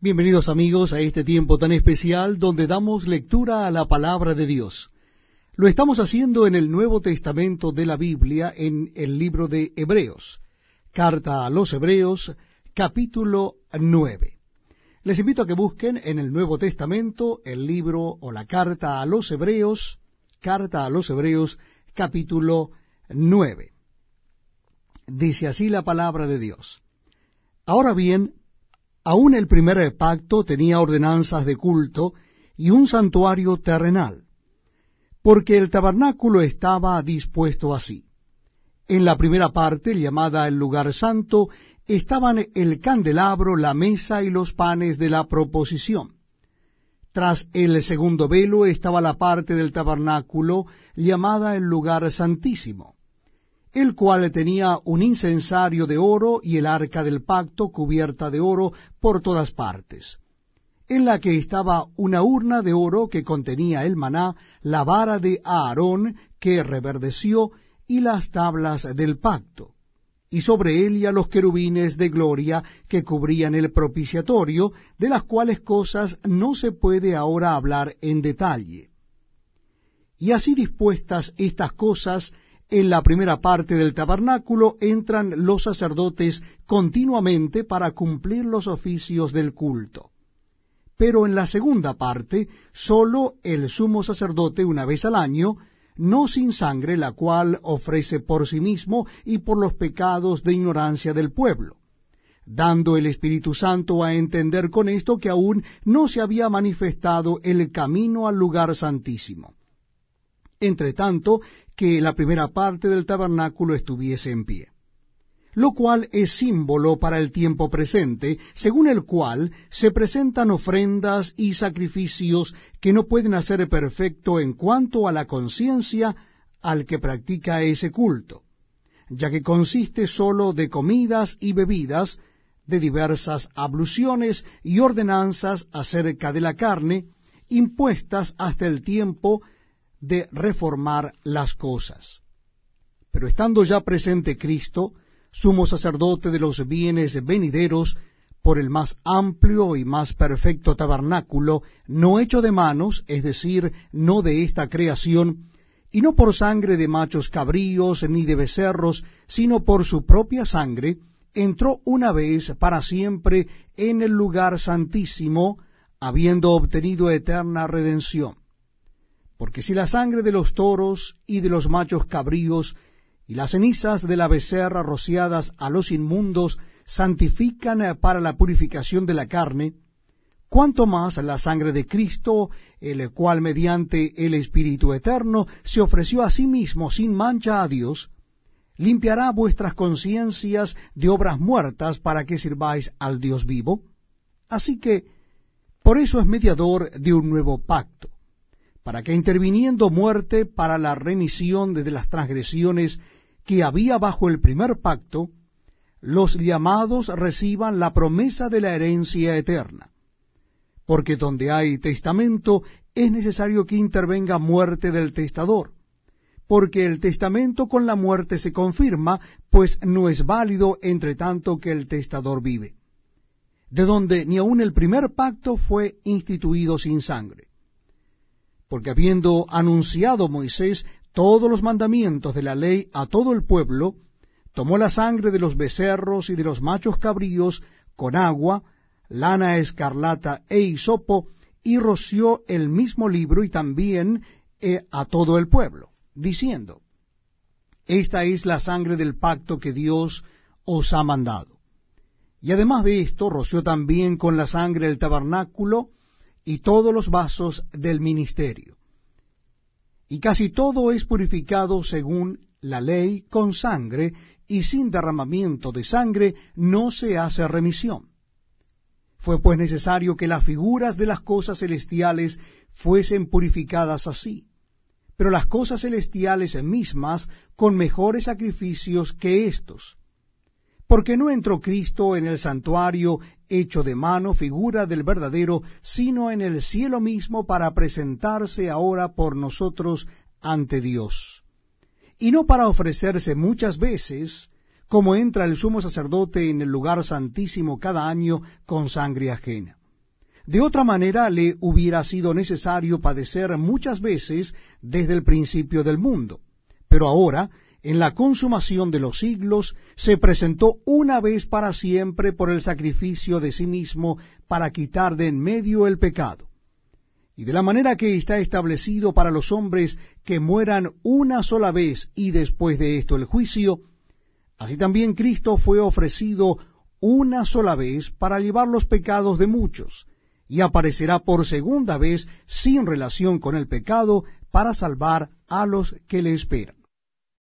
Bienvenidos amigos a este tiempo tan especial donde damos lectura a la palabra de Dios. Lo estamos haciendo en el Nuevo Testamento de la Biblia, en el libro de Hebreos. Carta a los Hebreos, capítulo 9. Les invito a que busquen en el Nuevo Testamento el libro o la carta a los Hebreos, capítulo 9. Dice así la palabra de Dios. Ahora bien, aún el primer pacto tenía ordenanzas de culto y un santuario terrenal, porque el tabernáculo estaba dispuesto así. En la primera parte, llamada el lugar santo, estaban el candelabro, la mesa y los panes de la proposición. Tras el segundo velo estaba la parte del tabernáculo, llamada el lugar santísimo, el cual tenía un incensario de oro y el arca del pacto cubierta de oro por todas partes, en la que estaba una urna de oro que contenía el maná, la vara de Aarón que reverdeció y las tablas del pacto, y sobre ella los querubines de gloria que cubrían el propiciatorio, de las cuales cosas no se puede ahora hablar en detalle. Y así dispuestas estas cosas, en la primera parte del tabernáculo entran los sacerdotes continuamente para cumplir los oficios del culto. Pero en la segunda parte, sólo el sumo sacerdote una vez al año, no sin sangre, la cual ofrece por sí mismo y por los pecados de ignorancia del pueblo, dando el Espíritu Santo a entender con esto que aún no se había manifestado el camino al lugar santísimo, entre tanto que la primera parte del tabernáculo estuviese en pie, lo cual es símbolo para el tiempo presente, según el cual se presentan ofrendas y sacrificios que no pueden hacer perfecto en cuanto a la conciencia al que practica ese culto, ya que consiste sólo de comidas y bebidas, de diversas abluciones y ordenanzas acerca de la carne, impuestas hasta el tiempo de reformar las cosas. Pero estando ya presente Cristo, sumo sacerdote de los bienes venideros, por el más amplio y más perfecto tabernáculo, no hecho de manos, es decir, no de esta creación, y no por sangre de machos cabríos ni de becerros, sino por su propia sangre, entró una vez para siempre en el lugar santísimo, habiendo obtenido eterna redención. Porque si la sangre de los toros y de los machos cabríos y las cenizas de la becerra rociadas a los inmundos santifican para la purificación de la carne, cuánto más la sangre de Cristo, el cual mediante el Espíritu Eterno se ofreció a sí mismo sin mancha a Dios, limpiará vuestras conciencias de obras muertas para que sirváis al Dios vivo. Así que, por eso es mediador de un nuevo pacto, para que interviniendo muerte para la remisión de las transgresiones que había bajo el primer pacto, los llamados reciban la promesa de la herencia eterna. Porque donde hay testamento es necesario que intervenga muerte del testador, porque el testamento con la muerte se confirma, pues no es válido entre tanto que el testador vive, de donde ni aun el primer pacto fue instituido sin sangre. Porque habiendo anunciado Moisés todos los mandamientos de la ley a todo el pueblo, tomó la sangre de los becerros y de los machos cabríos con agua, lana escarlata e hisopo, y roció el mismo libro y también a todo el pueblo, diciendo: Esta es la sangre del pacto que Dios os ha mandado. Y además de esto, roció también con la sangre el tabernáculo y todos los vasos del ministerio. Y casi todo es purificado según la ley con sangre, y sin derramamiento de sangre no se hace remisión. Fue pues necesario que las figuras de las cosas celestiales fuesen purificadas así, pero las cosas celestiales mismas con mejores sacrificios que éstos. Porque no entró Cristo en el santuario hecho de mano, figura del verdadero, sino en el cielo mismo para presentarse ahora por nosotros ante Dios. Y no para ofrecerse muchas veces, como entra el sumo sacerdote en el lugar santísimo cada año con sangre ajena. De otra manera le hubiera sido necesario padecer muchas veces desde el principio del mundo. Pero ahora, en la consumación de los siglos, se presentó una vez para siempre por el sacrificio de sí mismo para quitar de en medio el pecado. Y de la manera que está establecido para los hombres que mueran una sola vez y después de esto el juicio, así también Cristo fue ofrecido una sola vez para llevar los pecados de muchos, y aparecerá por segunda vez sin relación con el pecado para salvar a los que le esperan.